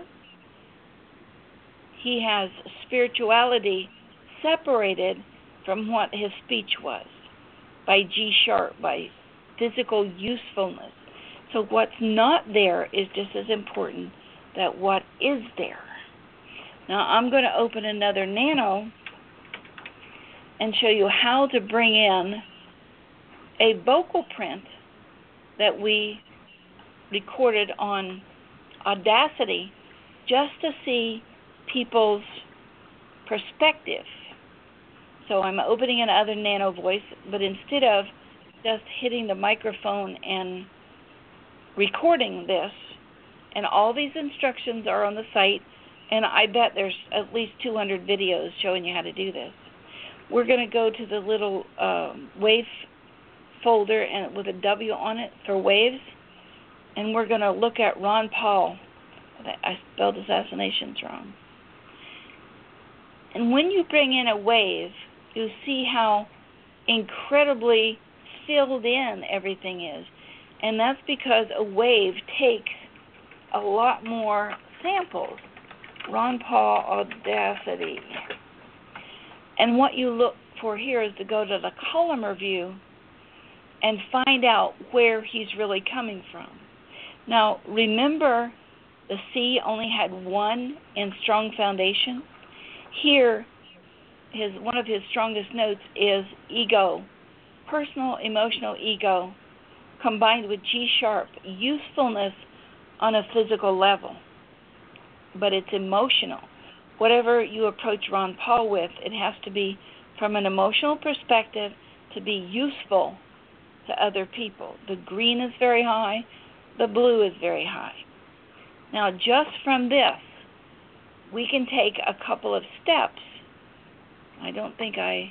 He has spirituality separated from what his speech was, by G sharp, by physical usefulness. So what's not there is just as important that what is there. Now I'm going to open another nano and show you how to bring in a vocal print that we recorded on Audacity just to see people's perspective. So I'm opening another nano voice, but instead of just hitting the microphone and recording this, and all these instructions are on the site, and I bet there's at least 200 videos showing you how to do this. We're going to go to the little wave folder and with a W on it for waves, and we're going to look at Ron Paul. I spelled assassinations wrong. And when you bring in a wave, you'll see how incredibly filled in everything is. And that's because a wave takes a lot more samples. Ron Paul Audacity. And what you look for here is to go to the columnar view and find out where he's really coming from. Now, remember the C only had 1 in strong foundation? Here, one of his strongest notes is ego, personal emotional ego, combined with G sharp, usefulness on a physical level. But it's emotional. Whatever you approach Ron Paul with, it has to be from an emotional perspective to be useful to other people. The green is very high, the blue is very high. Now, just from this, we can take a couple of steps. I don't think I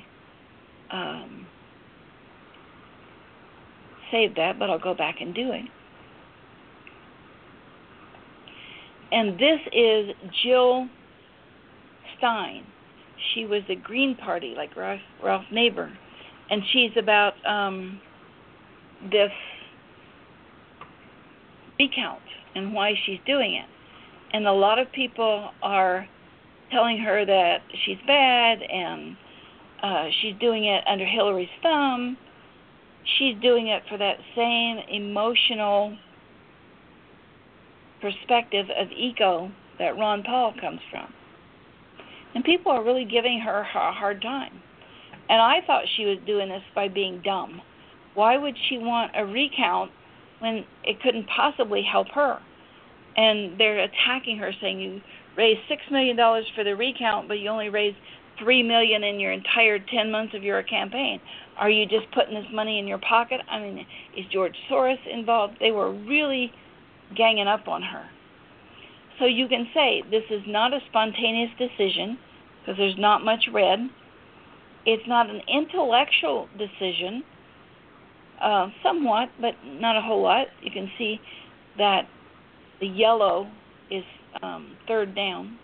saved that, but I'll go back and do it. And this is Jill Stein. She was the Green Party, like Ralph Nader. And she's about this recount and why she's doing it. And a lot of people are telling her that she's bad and she's doing it under Hillary's thumb. She's doing it for that same emotional perspective of ego that Ron Paul comes from. And people are really giving her a hard time. And I thought she was doing this by being dumb. Why would she want a recount when it couldn't possibly help her? And they're attacking her, saying you raised $6 million for the recount, but you only raised $3 million in your entire 10 months of your campaign. Are you just putting this money in your pocket? I mean, is George Soros involved? They were really ganging up on her. So you can say this is not a spontaneous decision because there's not much red. It's not an intellectual decision, somewhat, but not a whole lot. You can see that the yellow is third down.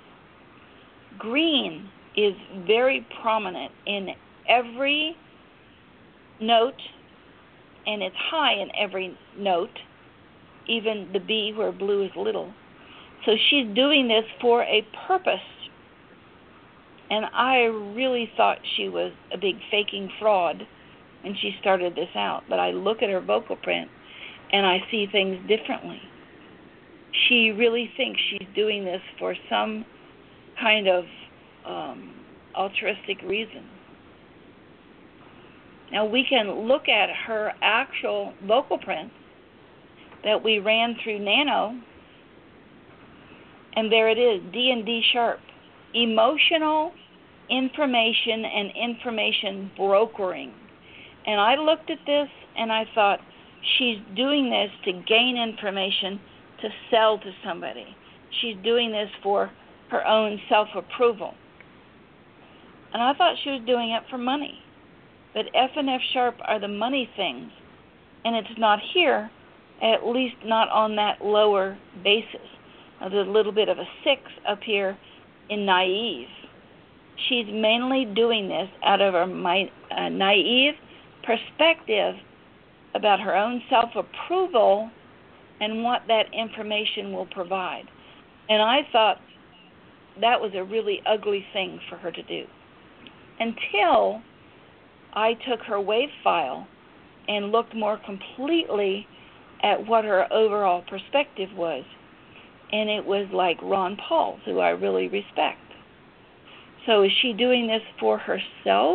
Green is very prominent in every note, and it's high in every note, even the B where blue is little. So she's doing this for a purpose. And I really thought she was a big faking fraud when she started this out. But I look at her vocal print and I see things differently. She really thinks she's doing this for some kind of altruistic reason. Now we can look at her actual vocal prints that we ran through Nano, and there it is, D&D sharp. Emotional information and information brokering. And I looked at this and I thought, she's doing this to gain information to sell to somebody. She's doing this for her own self-approval. And I thought she was doing it for money. But F and F sharp are the money things, and it's not here, at least not on that lower basis. There's a little bit of a 6 up here in naive. She's mainly doing this out of her naive perspective about her own self-approval and what that information will provide. And I thought that was a really ugly thing for her to do. Until I took her wave file and looked more completely at what her overall perspective was. And it was like Ron Paul, who I really respect. So is she doing this for herself?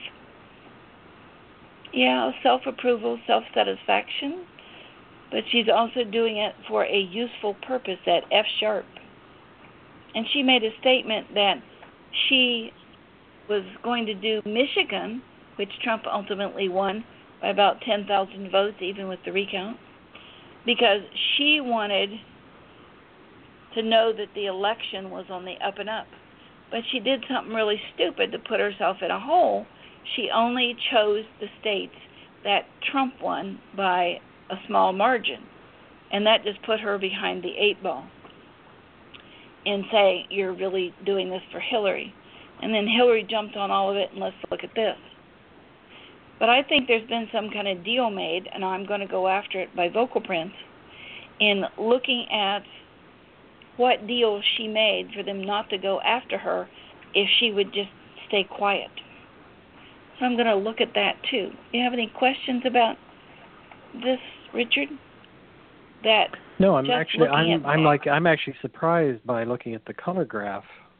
Yeah, self-approval, self-satisfaction. But she's also doing it for a useful purpose, that F sharp. And she made a statement that she was going to do Michigan, which Trump ultimately won by about 10,000 votes, even with the recount, because she wanted to know that the election was on the up and up. But she did something really stupid to put herself in a hole. She only chose the states that Trump won by a small margin, and that just put her behind the 8 ball and say, you're really doing this for Hillary. And then Hillary jumped on all of it, and let's look at this. But I think there's been some kind of deal made, and I'm going to go after it by vocal prints, in looking at what deal she made for them not to go after her if she would just stay quiet. So I'm going to look at that too. Do you have any questions about this, Richard? No, I'm actually surprised by looking at the color graph,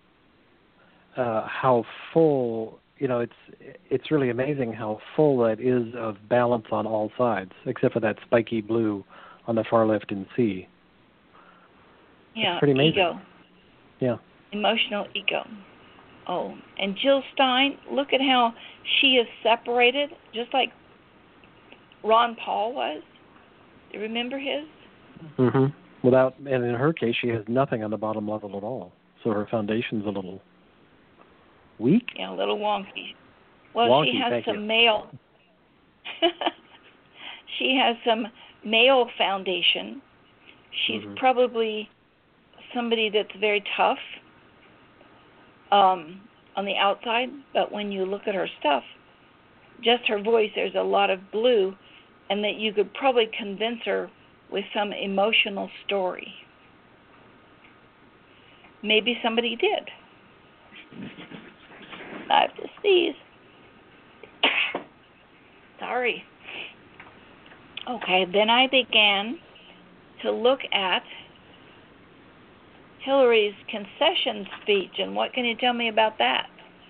how full, it's really amazing how full that is of balance on all sides, except for that spiky blue on the far left in C. Yeah, it's pretty amazing. Ego. Yeah. Emotional ego. Oh, and Jill Stein, look at how she is separated, just like Ron Paul was. Do you remember his? Mm-hmm. And in her case, she has nothing on the bottom level at all. So her foundation's a little weak? Yeah, a little wonky. Well, wonky, she has some you. male. She has some male foundation. She's probably somebody that's very tough on the outside, but when you look at her stuff, just her voice, there's a lot of blue, and that you could probably convince her with some emotional story. Maybe somebody did. I have to sneeze. Sorry. Okay, then I began to look at Hillary's concession speech, and what can you tell me about that?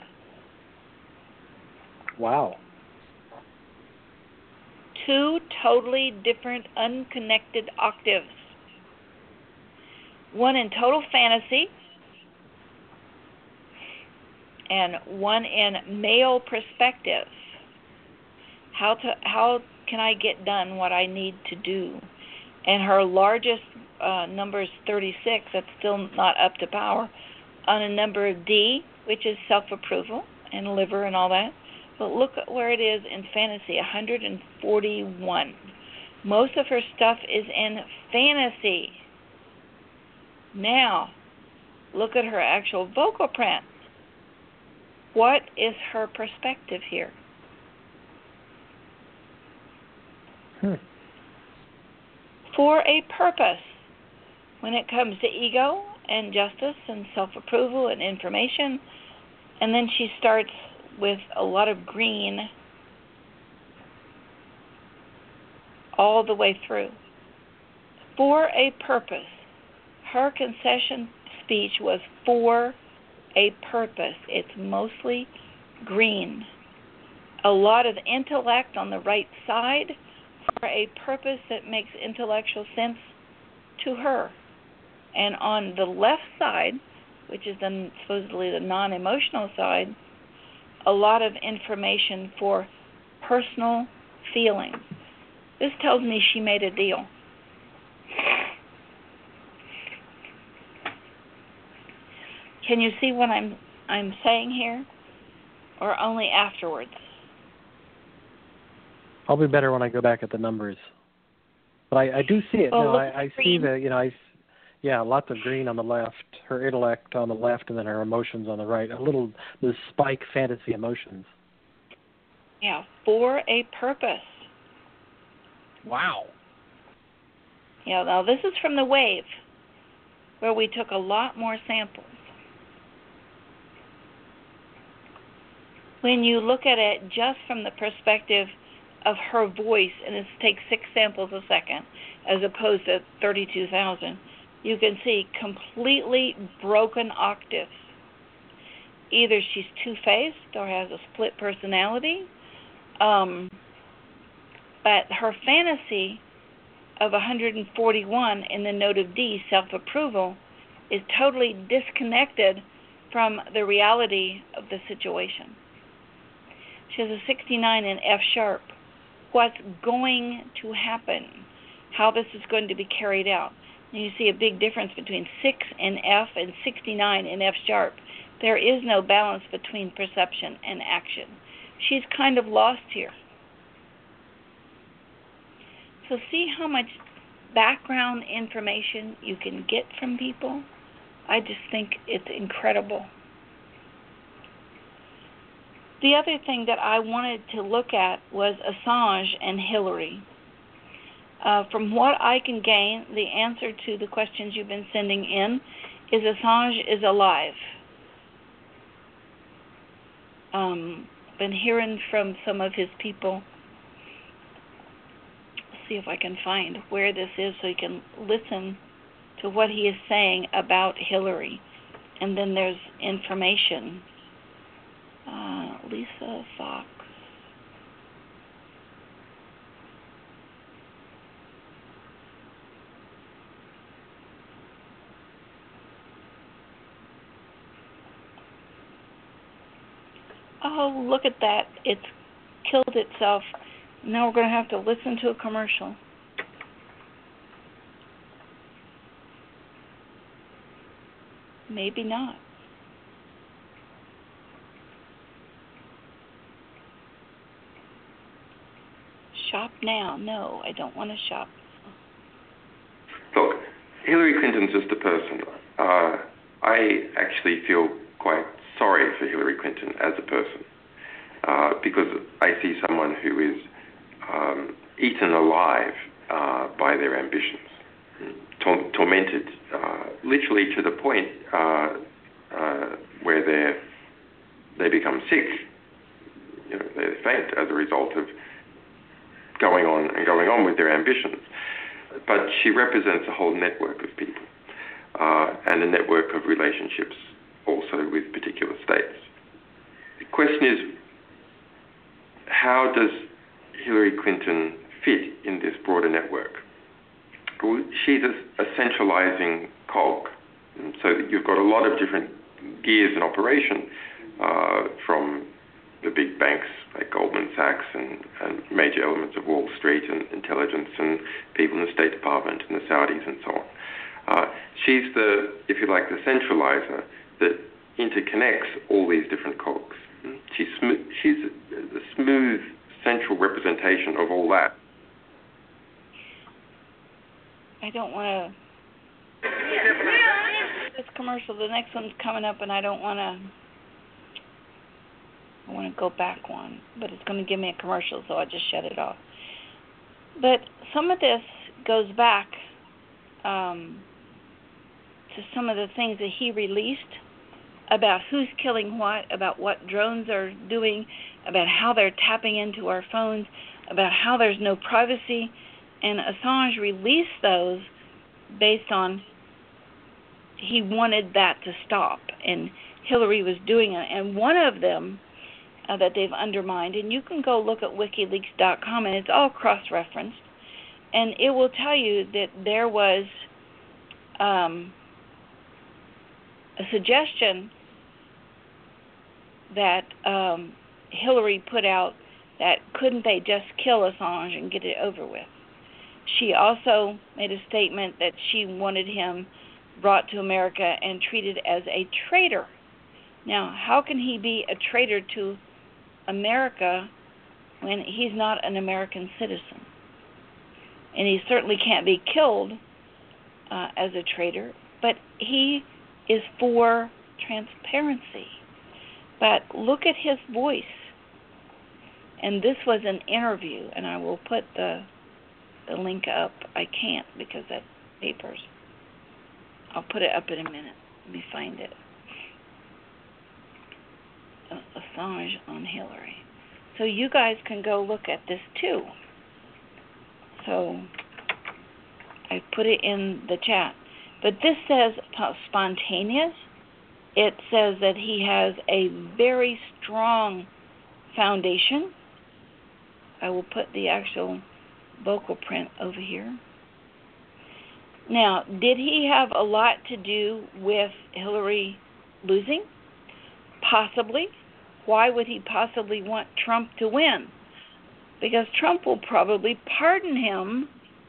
Wow. 2 totally different, unconnected octaves. One in total fantasy, and one in male perspective. How can I get done what I need to do? And her largest number is 36. That's still not up to power. On a number of D, which is self-approval and liver and all that. But look at where it is in fantasy, 141. Most of her stuff is in fantasy. Now, look at her actual vocal print. What is her perspective here? For a purpose. When it comes to ego and justice and self-approval and information, And then she starts with a lot of green all the way through. For a purpose. Her concession speech was for a purpose. It's mostly green. A lot of intellect on the right side for a purpose that makes intellectual sense to her. And on the left side, which is supposedly the non-emotional side, a lot of information for personal feelings. This tells me she made a deal. Can you see what I'm saying here? Or only afterwards? I'll be better when I go back at the numbers. But I do see it. Well, No, I see the, lots of green on the left, her intellect on the left, and then her emotions on the right. The spike fantasy emotions. Yeah, for a purpose. Wow. Yeah, now this is from the Wave, where we took a lot more samples. When you look at it just from the perspective of her voice, and it takes 6 samples a second, as opposed to 32,000, you can see completely broken octaves. Either she's two-faced or has a split personality, but her fantasy of 141 in the note of D, self-approval, is totally disconnected from the reality of the situation. She has a 69 in F sharp. What's going to happen? How this is going to be carried out? And you see a big difference between 6 in F and 69 in F sharp. There is no balance between perception and action. She's kind of lost here. So see how much background information you can get from people? I just think it's incredible. The other thing that I wanted to look at was Assange and Hillary. From what I can gain, the answer to the questions you've been sending in is Assange is alive. Been hearing from some of his people. See if I can find where this is so you can listen to what he is saying about Hillary. And then there's information. Lisa Fox. Oh, look at that. It's killed itself. Now we're going to have to listen to a commercial. Maybe not. Shop now. No, I don't want to shop. Look, Hillary Clinton's just a person. I actually feel quite sorry for Hillary Clinton as a person because I see someone who is eaten alive by their ambitions, tormented literally to the point where they become sick. You know, they faint as a result of going on with their ambitions. But she represents a whole network of people and a network of relationships also with particular states. The question is, how does Hillary Clinton fit in this broader network? Well, she's a centralizing cog, so that you've got a lot of different gears in operation from the big banks like Goldman Sachs and major elements of Wall Street and intelligence and people in the State Department and the Saudis and so on. She's the, if you like, the centralizer that interconnects all these different cogs. She's the smooth central representation of all that. I don't want to... This commercial, the next one's coming up, and I don't want to... I want to go back one, but it's going to give me a commercial, so I just shut it off. But some of this goes back to some of the things that he released about who's killing what, about what drones are doing, about how they're tapping into our phones, about how there's no privacy. And Assange released those based on he wanted that to stop, and Hillary was doing it. And one of them that they've undermined, and you can go look at WikiLeaks.com, and it's all cross-referenced, and it will tell you that there was a suggestion that Hillary put out that couldn't they just kill Assange and get it over with. She also made a statement that she wanted him brought to America and treated as a traitor. Now, how can he be a traitor to America when he's not an American citizen? And he certainly can't be killed as a traitor, but he is for transparency. But look at his voice. And this was an interview, and I will put the link up. I can't because that paper's. I'll put it up in a minute. Let me find it. Assange on Hillary. So you guys can go look at this too. So I put it in the chat. But this says spontaneous. It says that he has a very strong foundation. I will put the actual vocal print over here. Now, did he have a lot to do with Hillary losing? Possibly. Why would he possibly want Trump to win? Because Trump will probably pardon him,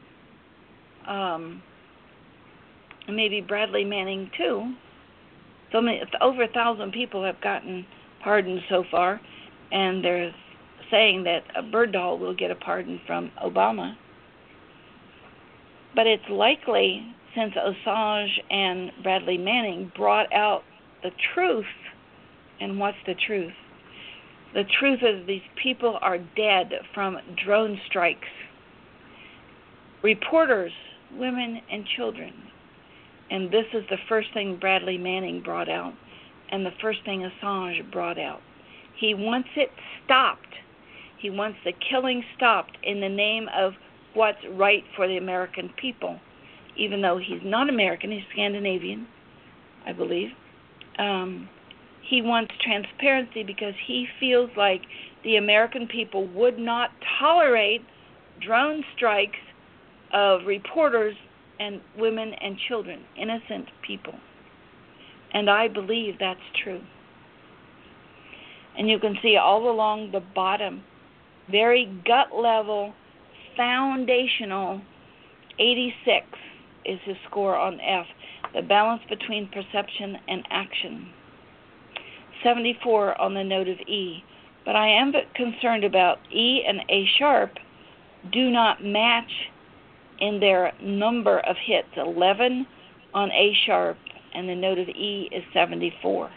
maybe Bradley Manning too. So many, over 1,000 people have gotten pardoned so far, and they're saying that Berdahl will get a pardon from Obama. But it's likely, since Assange and Bradley Manning brought out the truth, and what's the truth? The truth is these people are dead from drone strikes. Reporters, women and children. And this is the first thing Bradley Manning brought out, and the first thing Assange brought out. He wants it stopped. He wants the killing stopped in the name of what's right for the American people, even though he's not American, he's Scandinavian, I believe. He wants transparency because he feels like the American people would not tolerate drone strikes of reporters and women and children, innocent people. And I believe that's true. And you can see all along the bottom, very gut level, foundational, 86 is his score on F, the balance between perception and action. 74 on the note of E. But I am concerned about E and A sharp do not match in their number of hits. 11 on A sharp, and the note of E is 74.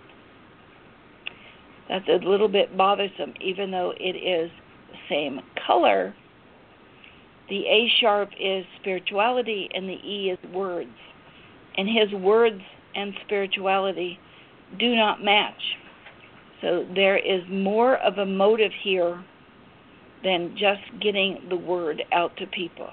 That's a little bit bothersome, even though it is the same color. The A sharp is spirituality, and the E is words. And his words and spirituality do not match. So there is more of a motive here than just getting the word out to people.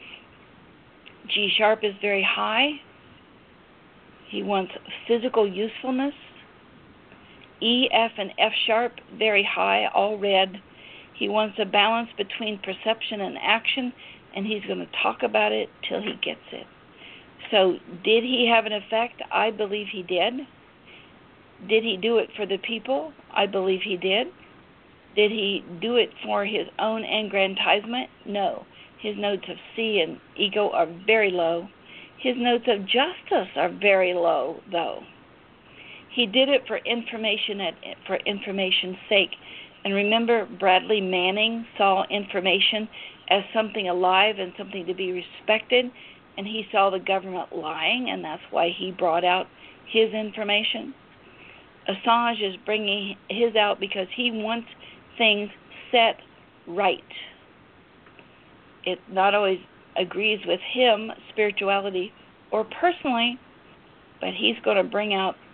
G sharp is very high. He wants physical usefulness. E, F, and F sharp, very high, all red. He wants a balance between perception and action, and he's going to talk about it till he gets it. So did he have an effect? I believe he did. Did he do it for the people? I believe he did. Did he do it for his own aggrandizement? No. His notes of C and ego are very low. His notes of justice are very low, though. He did it for information's sake. And remember, Bradley Manning saw information as something alive and something to be respected, and he saw the government lying, and that's why he brought out his information. Assange is bringing his out because he wants things set right. It not always agrees with him, spirituality, or personally, but he's going to bring out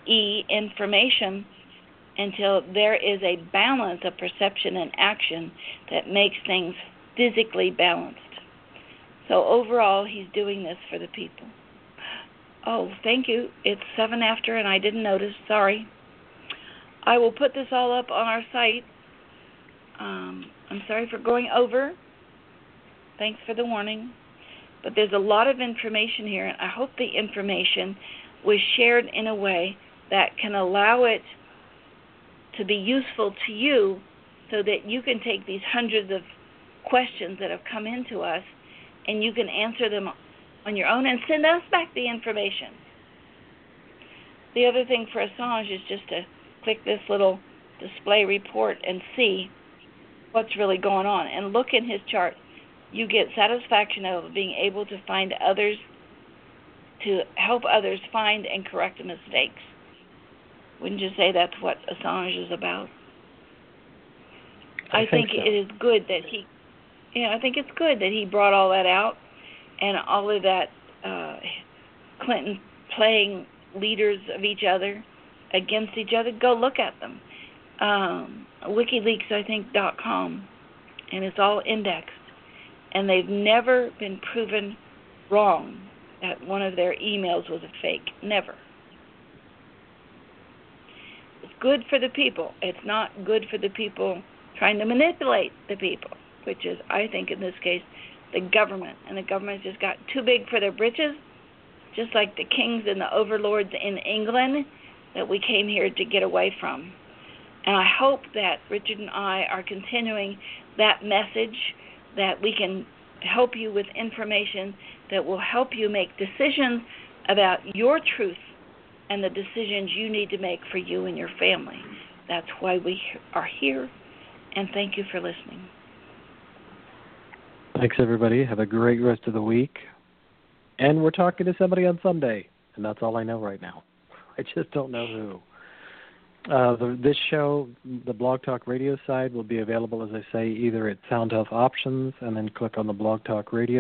information, until there is a balance of perception and action that makes things physically balanced. So overall, he's doing this for the people. Oh, thank you. It's 7 after, and I didn't notice. Sorry. I will put this all up on our site. I'm sorry for going over. Thanks for the warning. But there's a lot of information here, and I hope the information was shared in a way that can allow it to be useful to you, so that you can take these hundreds of questions that have come into us and you can answer them on your own and send us back the information. The other thing for Assange is just to click this little display report and see what's really going on, and look in his chart. You get satisfaction out of being able to find others, to help others find and correct mistakes. Wouldn't you say that's what Assange is about? I think so. it is good that I think it's good that he brought all that out, and all of that Clinton playing leaders of each other against each other. Go look at them. WikiLeaks, I think, .com, and it's all indexed. And they've never been proven wrong that one of their emails was a fake. Never. It's good for the people. It's not good for the people trying to manipulate the people, which is, I think, in this case, the government. And the government just got too big for their britches, just like the kings and the overlords in England that we came here to get away from. And I hope that Richard and I are continuing that message, that we can help you with information that will help you make decisions about your truth and the decisions you need to make for you and your family. That's why we are here, and thank you for listening. Thanks, everybody. Have a great rest of the week. And we're talking to somebody on Sunday, and that's all I know right now. I just don't know who. This show, the Blog Talk Radio side, will be available, as I say, either at Sound Health Options, and then click on the Blog Talk Radio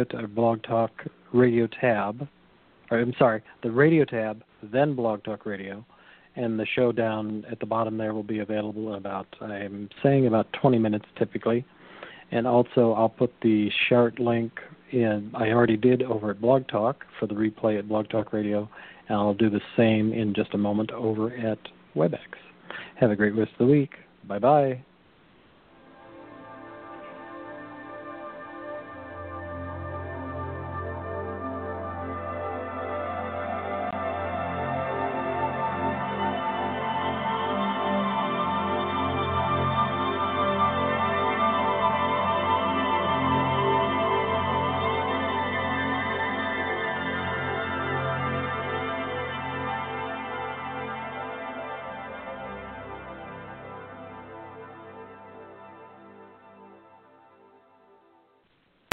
tab. Or, I'm sorry, the radio tab, then Blog Talk Radio, and the show down at the bottom there will be available in about 20 minutes typically. And also, I'll put the Shart link in. I already did over at Blog Talk for the replay at Blog Talk Radio, and I'll do the same in just a moment over at WebEx. Have a great rest of the week. Bye-bye.